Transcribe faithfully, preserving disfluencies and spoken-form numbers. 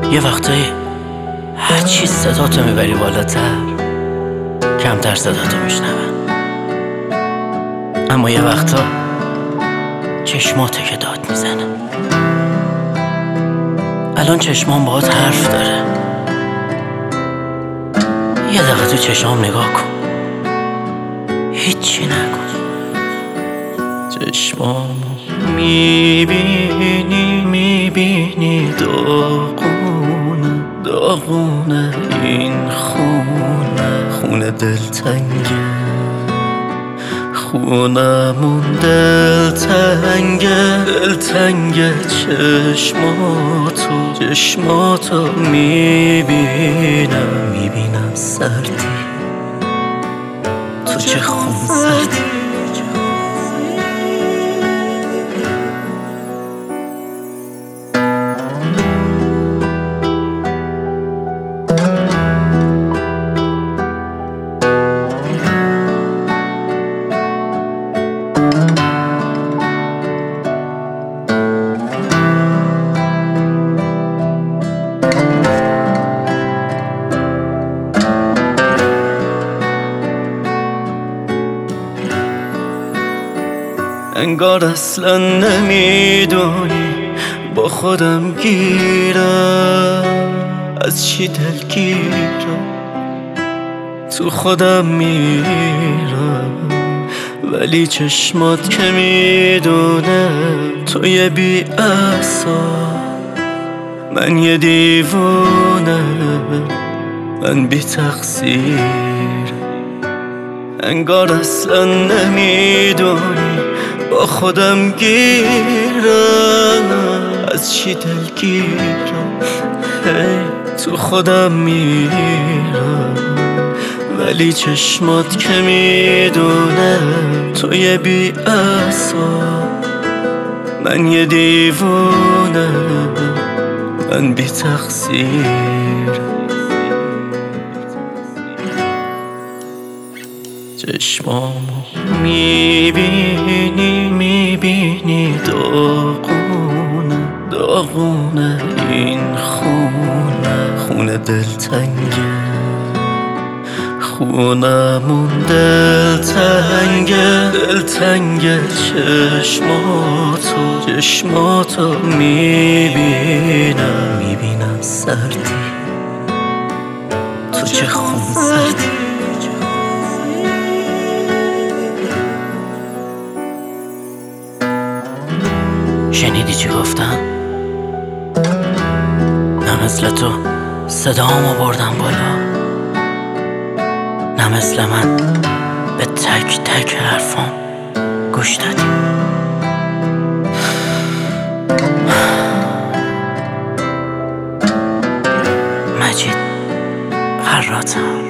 یه وقتایی هرچی صداتو میبری بالاتر کمتر صداتو میشنون، اما یه وقتا چشماته که داد میزنه. الان چشمام باهات حرف داره، یه دقیقه تو چشمام نگاه کن، هیچی نگو. چشمامو میبینی میبینی داغونه داغونه این خونه خونه دلتنگه، خونمون دلتنگه دلتنگه. چشماتو چشماتو میبینم میبینم سردی تو چه خون سردی. انگار اصلا نمیدونی با خودم گیرم، از چی دلگیرم تو خودم میرم، ولی چشمات که میدونه تو یه بی اعصاب، من یه دیوونه، من بی تقصیر. انگار اصلا نمیدونی با خودم گیرم، از چی دلگیرم هی تو خودم میرم، ولی چشمات که میدونه تو یه بی اعصاب، من یه دیوونه، من بی تقصیر. چشمامو میبینی میبینی داغونه داغونه این خونه خونه دلتنگه، خونمون دلتنگه دلتنگه. چشماتو چشماتو میبینم میبینم سردی تو چه خون سردی. شنیدی چی گفتم؟ نه مثل تو صدامو بردم بالا، نه مثل من به تک تک حرفام گوش دادی. مجید فراتم.